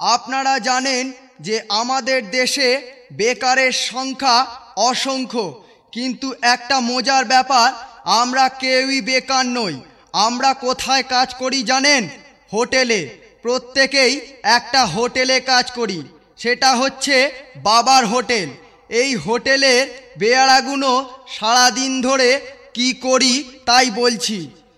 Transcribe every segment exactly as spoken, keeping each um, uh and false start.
আপনারা জানেন যে আমাদের দেশে বেকারের সংখ্যা অসংখ্য, কিন্তু একটা মজার ব্যাপার, আমরা কেউই বেকার নই। আমরা কোথায় কাজ করি জানেন? হোটেলে। প্রত্যেকেই একটা হোটেলে কাজ করি, সেটা হচ্ছে বাবার হোটেল। এই হোটেলের বেয়ারাগুলো সারাদিন ধরে কি করি তাই বলছি।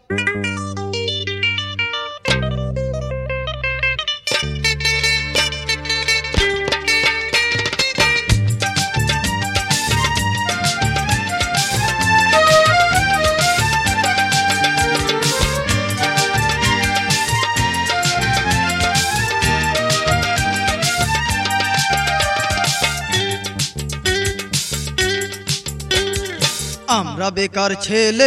আমরা বেকার ছেলে,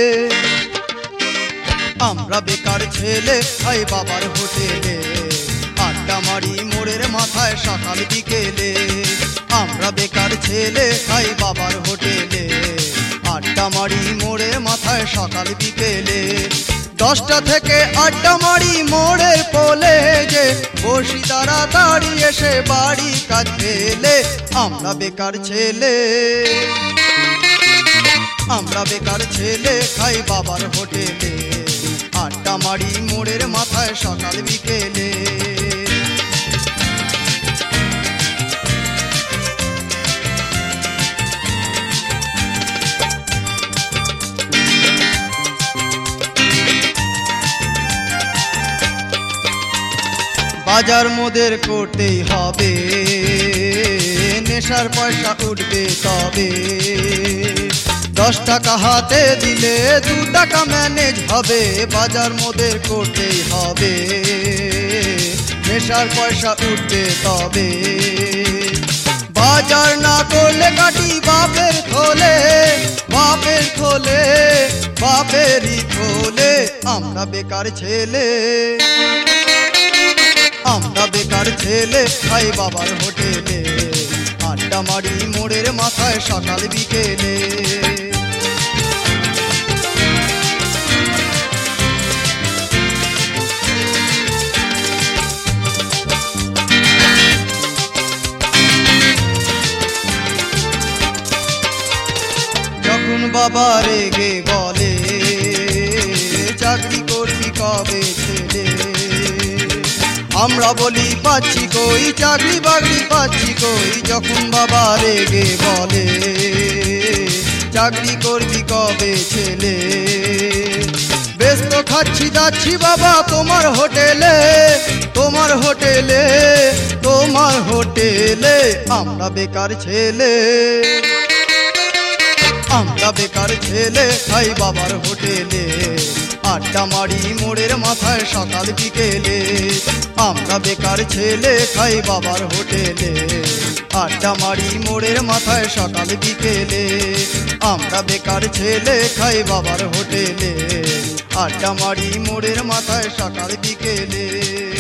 আমরা বেকার ছেলে খাই বাবার হোটেলে, আড্ডা মারি মোড়ের মাথায় সকাল বিকেলে। আমরা বেকার ছেলে খাই বাবার হোটেলে, আড্ডা মারি মোড়ের মাথায় সকাল বিকেলে। দশটা থেকে আড্ডা মারি মোড়ের পোলে, যে বসি তাড়াতাড়ি এসে বাড়ি কাজ ফেলে। আমরা বেকার ছেলে, আমরা বেকার ছেলে খাই বাবার হোটেলে, আড্ডা মারি মোড়ের মাথায় সকাল বিকেলে। বাজার মোদের করতেই হবে, নেশার পয়সা উঠবে তবে। দশ টাকা হাতে দিলে দু টাকা ম্যানেজ হবে, বাজার মোদের করতেই হবে, নেশার পয়সা উঠবে তবে। বাজার না করলে কাটি বাপের থলে, বাপের থলে, বাপেরই থলে। আমরা বেকার ছেলে, আমরা বেকার ছেলে খাই বাবার হোটেলে, আড্ডা মারি মোড়ের মাথায় সকাল বিকেলে। যখন বাবা রেগে বলে চাকরি করবি কবে ছেলে, আমরা বলি পাচ্ছি কই, চাকরি বাকরি পাচ্ছি কই। যখন বাবা রেগে বলে চাকরি করবি কবে ছেলে, বেশ তো খাচ্ছি যাচ্ছি বাবা তোমার হোটেলে, তোমার হোটেলে, তোমার হোটেলে। আমরা বেকার ছেলে, আমরা বেকার ছেলে খাই বাবার হোটেলে, আড্ডা মারি মোড়ের মাথায় সকাল বিকেলে। আমরা বেকার ছেলে খাই বাবার হোটেলে, আড্ডা মারি মোড়ের মাথায় সকাল বিকেলে। আমরা বেকার ছেলে খাই বাবার হোটেলে, আড্ডা মারি মোড়ের মাথায় সকাল বিকেলে।